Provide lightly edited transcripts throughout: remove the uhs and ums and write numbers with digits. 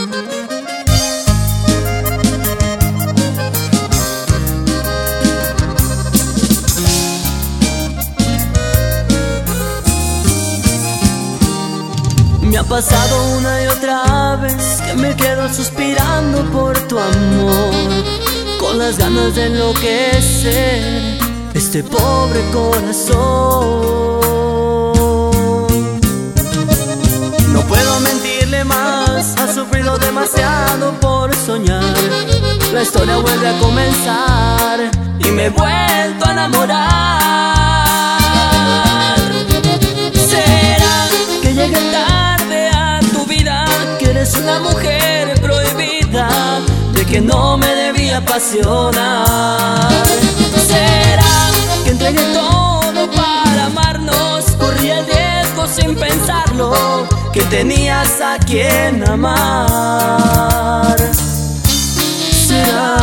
Me ha pasado una y otra vez que me quedo suspirando por tu amor, con las ganas de enloquecer este pobre corazón. No puedo mentirle más, ha sufrido demasiado por soñar. La historia vuelve a comenzar y me he vuelto a enamorar. ¿Será que llegué tarde a tu vida, que eres una mujer prohibida, de que no me debía apasionar? ¿Será que entregué todo para amarnos, corrí el riesgo sin pensarlo, que tenías a quien amar? ¿Será?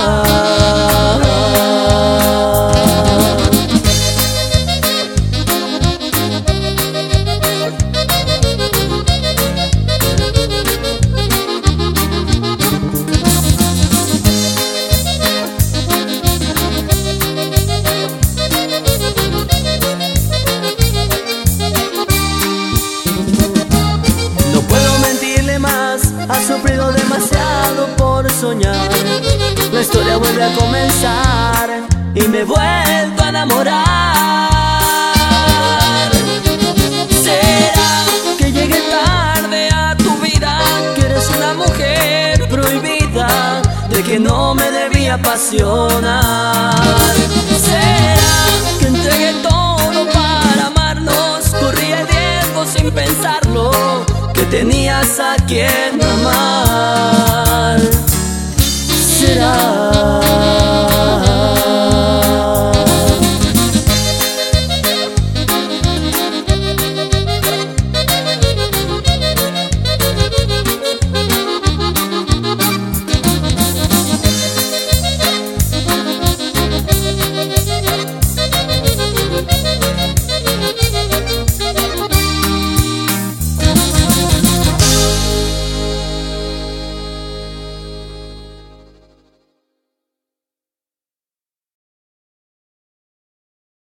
Ha sufrido demasiado por soñar. La historia vuelve a comenzar y me he vuelto a enamorar. ¿Será que llegué tarde a tu vida, que eres una mujer prohibida, de que no me debía apasionar? ¿Será que entregué todo para amarnos, corrí el riesgo sin pensarlo, que tenías a quien amar?